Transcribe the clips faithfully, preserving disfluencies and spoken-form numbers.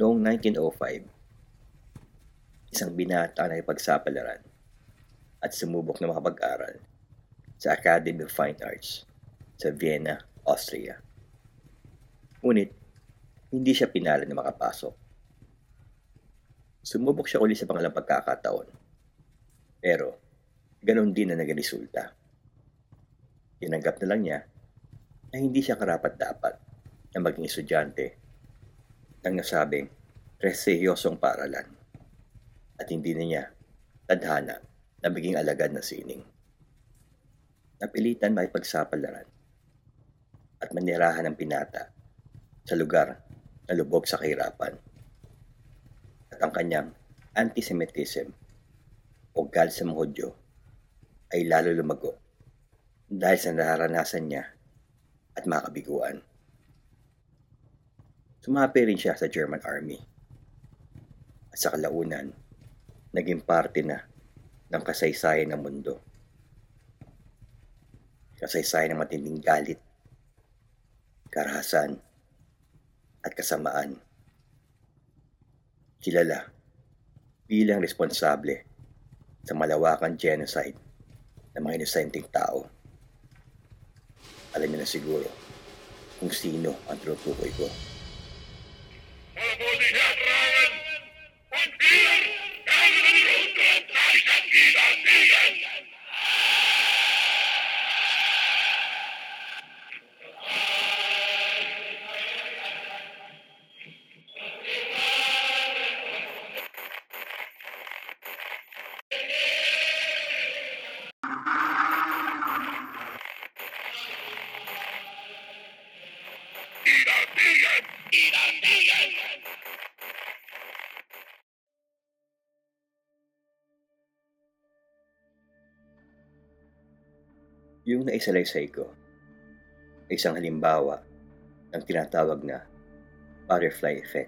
Noong nineteen oh five, isang binata na ipagsapalaran at sumubok na makapag-aral sa Academy of Fine Arts sa Vienna, Austria. Ngunit, hindi siya pinalad na makapasok. Sumubok siya uli sa pangalang pagkakataon. Pero, ganon din na naging resulta. Tinanggap na lang niya na hindi siya karapat-dapat na maging estudyante ng nasabing prestiyosong paaralan at hindi na niya tadhana na maging alagad ng sining. Napilitan makipagsapalaran at manirahan ng pinata sa lugar na lubog sa kahirapan. At ang kanyang antisemitism o galit sa mga Hudyo ay lalo lumago dahil sa nararanasan niya at mga kabiguan. Sumapi rin siya sa German Army at sa kalaunan, naging parte na ng kasaysayan ng mundo. Kasaysayan ng matinding galit, karahasan, at kasamaan. Kilala bilang responsable sa malawakang genocide ng mga inosenteng tao. Alam niyo na siguro kung sino ang tinutukoy ko. Yung naisalaysay ko ay isang halimbawa ng tinatawag na butterfly effect.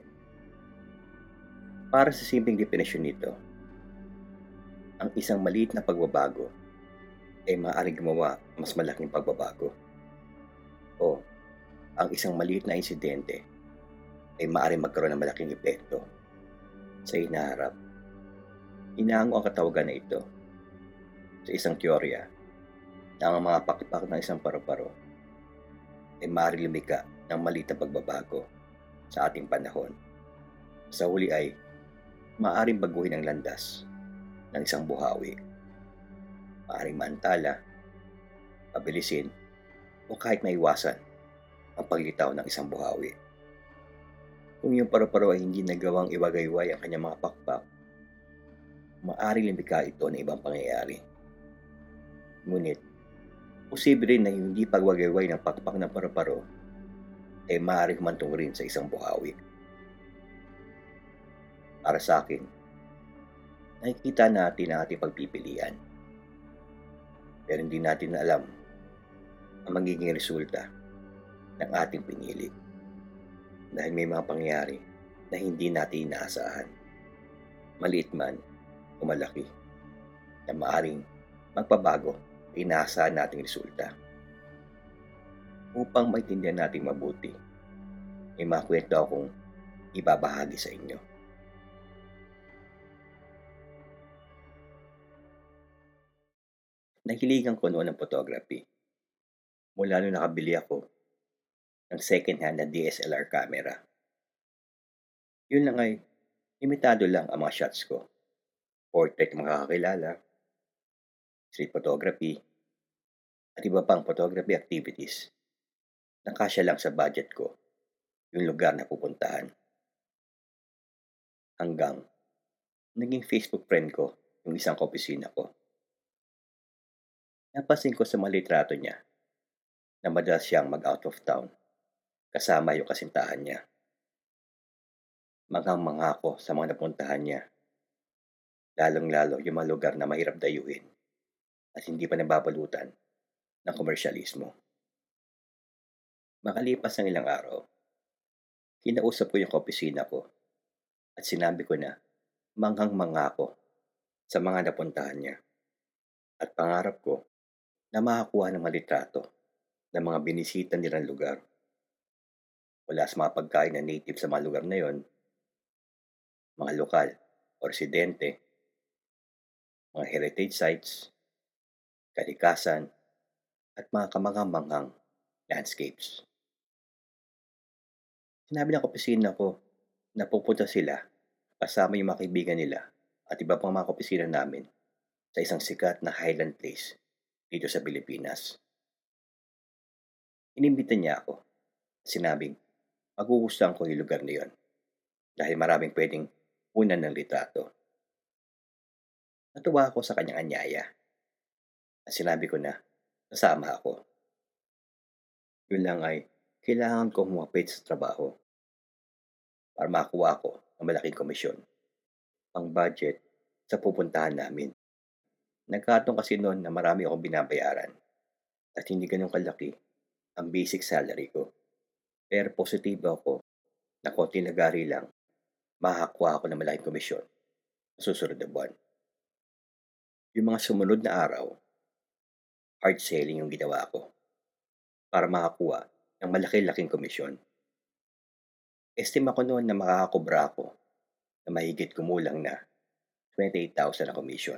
Para sa simpleng definisyon nito, ang isang maliit na pagbabago ay maaaring gumawa ng mas malaking pagbabago. O ang isang maliit na insidente ay maaaring magkaroon ng malaking epekto sa hinaharap. Inaango ang katawagan na ito sa isang teorya na ang mga pakpak ng isang paru-paro ay maaaring lumika ng maliit na pagbabago sa ating panahon. Sa huli ay maaaring baguhin ang landas ng isang buhawi. Maaaring maantala, pabilisin, o kahit maiwasan ang paglitaw ng isang buhawi. Kung yung paru-paro ay hindi nagawang iwagayway ang kanyang mga pakpak, maaaring lumika ito ng ibang pangyayari. Ngunit, posible rin na hindi pagwagayway ng pakpak ng paru-paro ay maaaring humantong rin sa isang buhawi. Para sa akin, nakikita natin ang ating pagpipilian. Pero hindi natin alam ang magiging resulta ng ating pinili. Dahil may mga pangyayari na hindi natin inaasahan. Maliit man o malaki na maaaring magpabago ang inaasahan nating resulta. Upang maintindihan natin mabuti, may mga kwento akong ibabahagi sa inyo. Nahiligan ko noon ng photography. Mula nung nakabili ako ng second-hand na D S L R camera. Yun lang ay, limitado lang ang mga shots ko. Portrait ng mga kakilala, street photography, at iba pang photography activities na kasya lang sa budget ko yung lugar na pupuntahan. Hanggang naging Facebook friend ko yung isang kaopisina ko. Napansin ko sa mga litrato niya na madalas siyang mag-out of town kasama yung kasintahan niya. Manghang-mangha ako sa mga napuntahan niya, lalong-lalo yung mga lugar na mahirap dayuhin at hindi pa nababalutan ng komersyalismo. Makalipas ng ilang araw, kinausap ko yung kaopisina ko at sinabi ko na manghang-mangha ako sa mga napuntahan niya at pangarap ko na makakuha ng mga litrato ng mga binisita nilang lugar. Wala sa mga pagkain na native sa mga lugar na yon, mga lokal o residente, mga heritage sites, kalikasan, at mga kamangha-manghang landscapes. Sinabi ng opisina ko na pupunta sila kasama yung mga kaibigan nila at iba pang mga opisina namin sa isang sikat na highland place dito sa Pilipinas. Inimbita niya ako. Sinabing magugustuhan ko yung lugar na yun dahil maraming pwedeng kunan ng litrato. Natuwa ako sa kanyang anyaya at sinabi ko na kasama ako. Yun lang ay kailangan ko humapit sa trabaho para makakuha ako ng malaking komisyon, pang budget sa pupuntahan namin. Nagkataon kasi noon na marami akong binabayaran at hindi ganun kalaki ang basic salary ko. Pero positibo ako na konting lagari lang makakakuha ako ng malaking komisyon sa susunod na buwan. Yung mga sumunod na araw, hard selling yung ginawa ko para makakuha ng malaki-laking komisyon. Estima ko noon na makakakobra ako na mahigit kumulang na twenty-eight thousand na komisyon.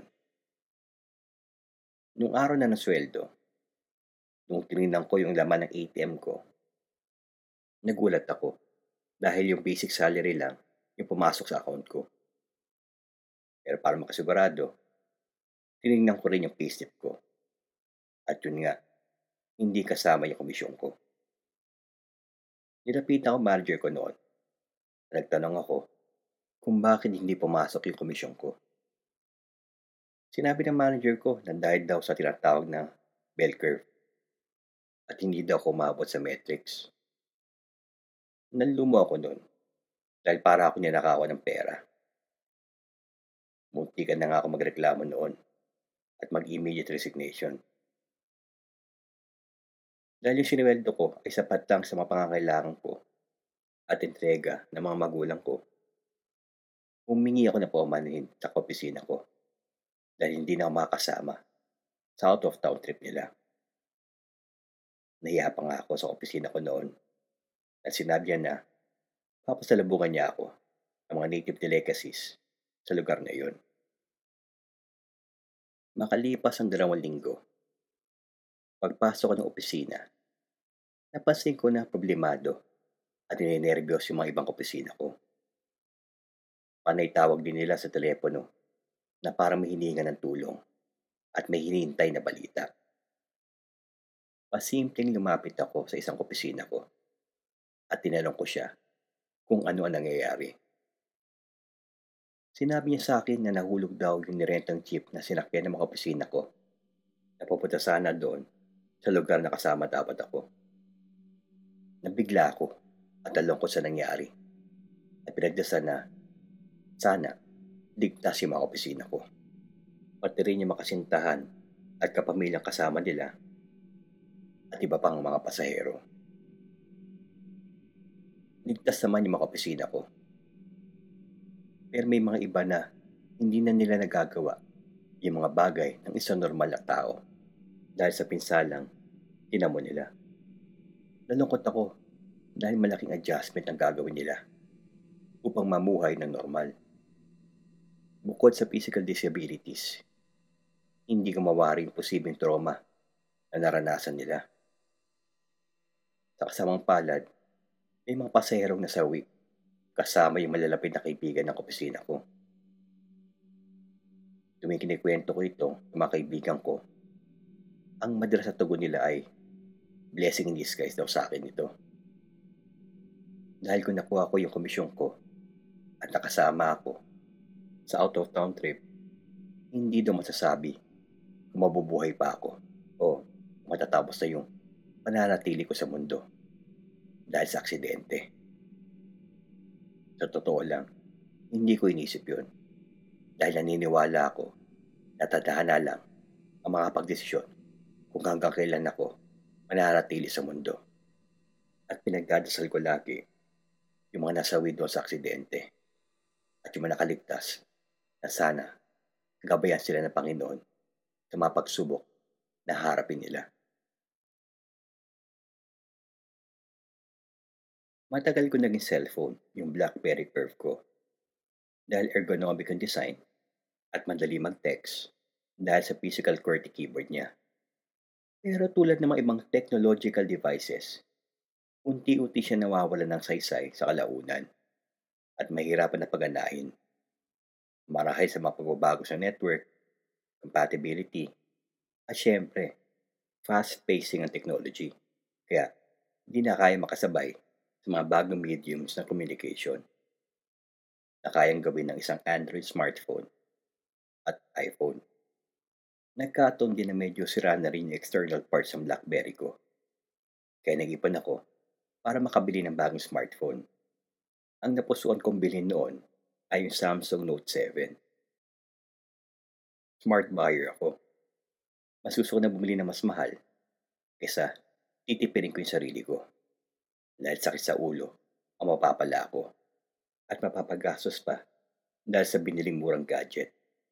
Nung araw na nasweldo, nung tinignan ko yung laman ng A T M ko, nagulat ako dahil yung basic salary lang yung pumasok sa account ko. Pero para makasigurado, tinignan ko rin yung payslip ko. At yun nga, hindi kasama yung komisyon ko. Nilapitan ko manager ko noon. Nagtanong ako kung bakit hindi pumasok yung komisyon ko. Sinabi ng manager ko na dahil daw sa tinatawag na bell curve at hindi daw ako umabot sa metrics. Nanlumo ako noon dahil para ako ninakawan ng pera. Muntikan na nga ako magreklamo noon at mag-immediate resignation. Dahil yung sinuweldo ko ay sapat lang sa mga pangangailangan ko at entrega ng mga magulang ko, humingi ako na paumanhin sa opisina ko dahil hindi na ako makakasama sa out of town trip nila. Nahiya pa nga ako sa opisina ko noon at sinabi niya na papasalubungan niya ako ng mga native delicacies sa lugar na iyon. Makalipas ang dalawang linggo, pagpasok ko ng opisina, napansin ko na problemado at ninenervyos yung mga ibang opisina ko. Panay tawag din nila sa telepono na parang may hininga ng tulong at may hinihintay na balita. Pasimpleng lumapit ako sa isang opisina ko at tinanong ko siya kung ano ang nangyayari. Sinabi niya sa akin na nahulog daw yung nirentang jeep na sinakyan ng mga opisina ko na pupunta sana doon sa lugar na kasama dapat ako. Nabigla ako at nalungkot sa nangyari at pinagdasal na sana ligtas yung mga opisina ko. Pati rin yung makasintahan at kapamilyang kasama nila at iba pang mga pasahero. Ligtas naman yung mga opisina ko. Pero may mga iba na hindi na nila nagagawa yung mga bagay ng isang normal na tao dahil sa pinsalang tinamo nila. Nalungkot ako dahil malaking adjustment ang gagawin nila upang mamuhay ng normal. Bukod sa physical disabilities, hindi gumawa rin posibleng trauma na naranasan nila. Sa kasamang palad, may mga pasaherong nasawi kasama yung malalapit na kaibigan ng opisina ko. Tuwing kinikwento ko ito ng mga kaibigan ko, ang madalas na tugon nila ay blessing in disguise daw sa akin ito. Dahil kung nakuha ko yung komisyon ko at nakasama ako sa out of town trip, hindi daw masasabi kung mabubuhay pa ako o matatapos na yung pananatili ko sa mundo dahil sa aksidente. Sa totoo lang, hindi ko inisip yun dahil naniniwala ako na tadhana lang ang mga pagdesisyon kung hanggang kailan ako mananatili sa mundo. At pinagdadasal ko lagi yung mga nasawi doon sa aksidente at yung mga nakaligtas na sana gabayan sila ng Panginoon sa mga pagsubok na harapin nila. Matagal ko naging cellphone yung BlackBerry Curve ko. dahil ergonomic ang design at madali mag-text dahil sa physical QWERTY keyboard niya. Pero tulad ng mga ibang technological devices, unti-unti siya nawawalan ng saysay sa kalaunan at mahirapan na paganahin marahil sa mga pagbabago sa network, compatibility, at syempre, fast-pacing ang technology. Kaya, hindi na kaya makasabay sa mga bagong mediums ng communication na kayang gawin ng isang Android smartphone at iPhone. Nagkataon din na medyo sira na rin yung external parts ng BlackBerry ko. Kaya nag-ipon ako para makabili ng bagong smartphone. Ang napusuan kong bilhin noon ay yung Samsung Note seven. Smart buyer ako. Masusuko na bumili ng mas mahal kesa titipirin ko yung sarili ko. Dahil sakit sa ulo ang mapapala ako at mapapagastos pa dahil sa biniling murang gadget.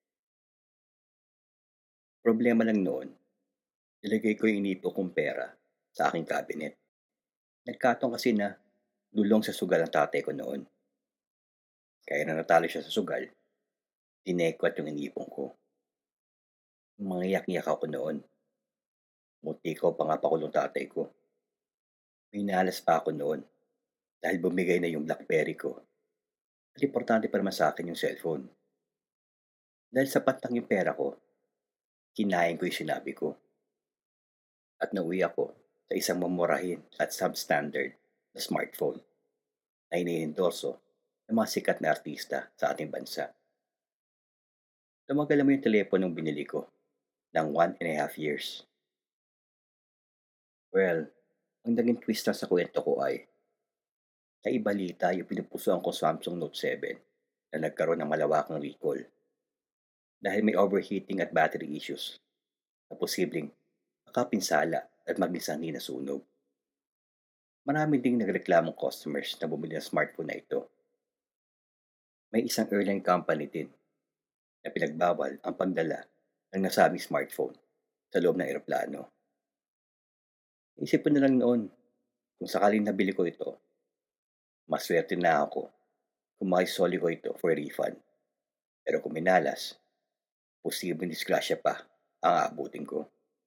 Problema lang noon, ilagay ko yung inipo kong pera sa aking cabinet. Nagkataon kasi na lulong sa sugal ang tatay ko noon. Kaya na natalo siya sa sugal, tinekwat yung inipon ko. Mga yak-yak ako noon. Munti ko pa nga pakulong tatay ko. May nalas pa ako noon dahil bumigay na yung BlackBerry ko. At importante pa naman sa akin yung cellphone. Dahil sapat lang yung pera ko, kinain ko yung sinabi ko. At nauwi ako sa isang mamurahin at substandard na smartphone na iniendorso ng mga sikat na artista sa ating bansa. Tumagal mo yung teleponong binili ko ng one and a half years. Well, ang naging twist na sa kwento ko ay kaibalita yung pinupusuan ko Samsung Note seven na nagkaroon ng malawakang recall dahil may overheating at battery issues na posibleng makapinsala at maging hindi nasunog. Marami ding nagreklamong customers na bumili ng smartphone na ito. May isang airline company din na pinagbawal ang pagdala ng nasabing smartphone sa loob ng eroplano. Isip ko na lang noon, kung sakaling nabili ko ito, maswerte na ako kung makisoli ko ito for refund. Pero kung minalas, posibleng disgrasya pa ang aabutin ko.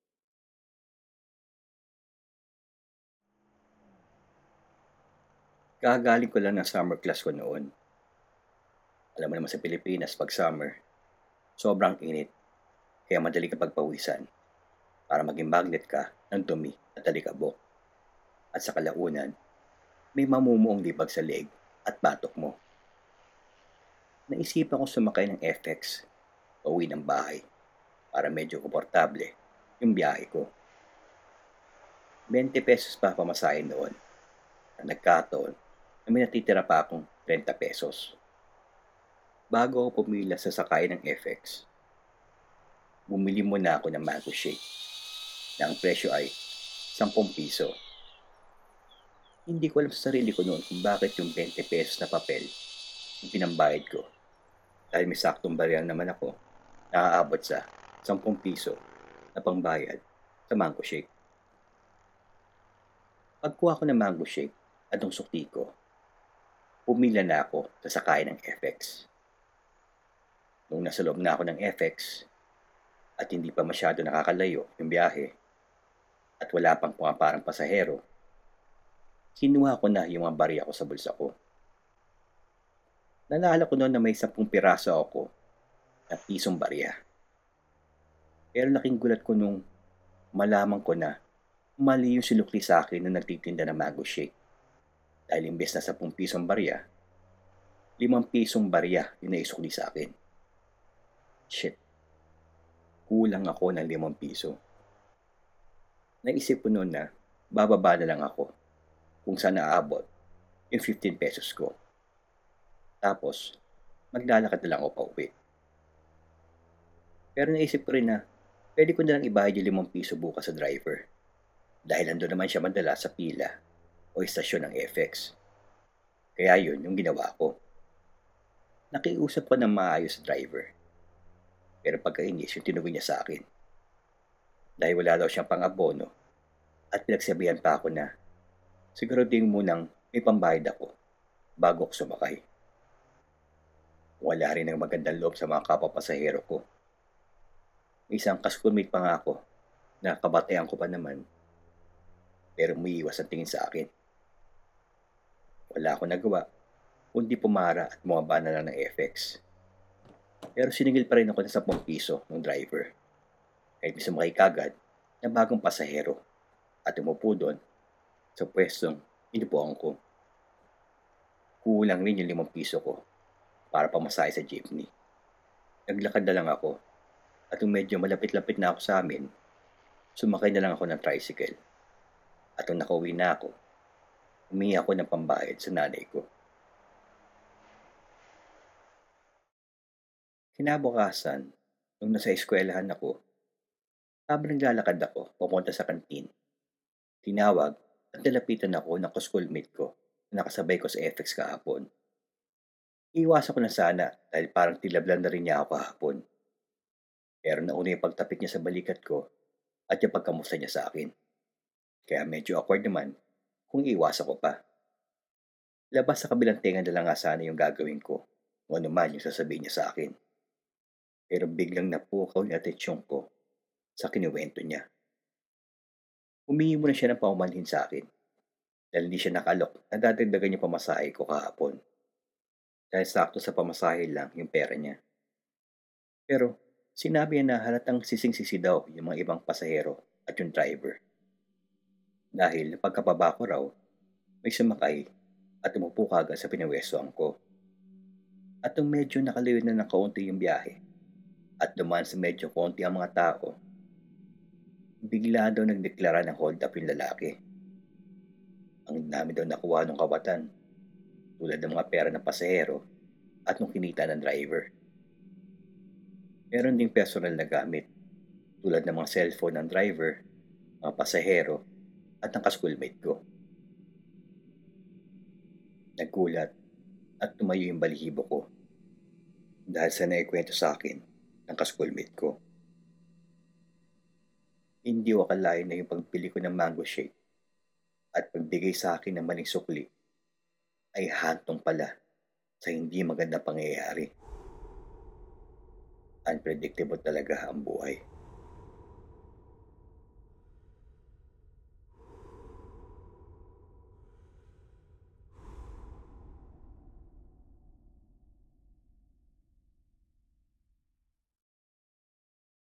Kagaling ko lang ng summer class ko noon. Alam mo naman sa Pilipinas, pag summer, sobrang init, kaya madali ka pagpawisan para maging magnet ka ng dumi at alikabok. At sa kalaunan, may mamumuong libag sa leg at batok mo. Naisipan ko sumakay ng F X pauwi ng bahay para medyo komportable yung biyahe ko. twenty pesos pa pamasahin noon na nagkataon na may natitira pa akong thirty pesos. Bago ako pumila sa sakay ng F X, bumili muna ako ng mango shake na ang presyo ay ten piso. Hindi ko alam sa sarili ko noon kung bakit yung twenty pesos na papel yung pinambayad ko. Dahil may saktong barya naman ako, nakakaabot sa ten piso na pangbayad sa mango shake. Pagkuha ko ng mango shake at ang sukti ko, pumila na ako sa sakay ng F X. Nung nasa loob na ako ng F X at hindi pa masyado nakakalayo yung biyahe at wala pang pumaparang pasahero, kinuha ko na yung mga barya ko sa bulsa ko. Nalala ko noon na may sampung piraso ako na pisong barya. Pero laking gulat ko nung malaman ko na mali yung sinukli sa akin na nagtitinda ng mango shake. Dahil imbes na sampung pisong barya, limang pisong barya yung naisukli sa akin. Shit. Kulang ako ng limang piso. Naisip ko noon na bababa na lang ako kung saan naabot yung fifteen pesos ko. Tapos, maglalakad na lang ako pauwi. Pero naisip ko rin na pwede ko na lang ibayad yung limang piso bukas sa driver. Dahil nandun naman siya madala sa pila o istasyon ng F X. Kaya yun yung ginawa ko. Nakiusap ko ng maayos sa driver. Pero pagkainis yung tinugon niya sa akin. Dahil wala daw siyang pang-abono at pinagsabihan pa ako na siguro din munang may pambayad ako bago ako sumakay. Wala rin ang magandang loob sa mga kapwa-pasahero ko. May isang ka-schoolmate pa nga ako na kabatehan ko pa naman, pero umiiwas ang tingin sa akin. Wala akong nagawa kundi pumara at bumaba na lang ng F X. Pero siningil pa rin ako ng sampung piso ng driver. Kahit may sumakay kagad na bagong pasahero at umupo doon sa pwestong inupuan ko. Kulang rin yung limang piso ko para pamasahe sa jeepney. Naglakad na lang ako at kung medyo malapit-lapit na ako sa amin, sumakay na lang ako ng tricycle. At kung nakauwi na ako, humingi ako ng pambayad sa nanay ko. Kinabukasan, nung nasa eskwelahan ako, habang naglalakad ako papunta sa kantin, tinawag at nalapitan ako ng ka-schoolmate ko na nakasabay ko sa F X kahapon. Iiwasan ko na sana dahil parang tilablan na rin niya ako kahapon. Pero nauna yung pagtapik niya sa balikat ko at yung pagkamusta niya sa akin. Kaya medyo awkward naman kung iiwasan ko pa. Labas sa kabilang tenga na lang nga sana yung gagawin ko kung ano man yung sasabihin niya sa akin. Pero biglang napukaw yung atensyon ko sa kinuwento niya. Humingi muna siya ng paumanhin sa akin dahil hindi siya nakalok na dadagdagan yung pamasahe ko kahapon. Dahil sakto sa pamasahe lang yung pera niya. Pero sinabi niya na halatang sising-sisi daw yung mga ibang pasahero at yung driver. Dahil pagkababa ko raw, may sumakay at umupo kagad sa pinwestuhan ko. At nung medyo nakaliw na ng kaunti yung biyahe at dumaan sa medyo konti ang mga tao, bigla daw nagdeklara ng hold up yung lalaki. Ang dami daw nakuha ng kawatan, tulad ng mga pera ng pasahero at nung kinita ng driver. Meron ding personal na gamit, tulad ng mga cellphone ng driver, mga pasahero at ng ka-schoolmate ko. Nagulat at tumayo yung balihibo ko dahil sa naikwento sa akin ng ka-schoolmate ko. Hindi ko akalain na yung pagpili ko ng mango shake at pagbigay sa akin ng maling sukli ay hantong pala sa hindi magandang pangyayari. Unpredictable talaga ang buhay.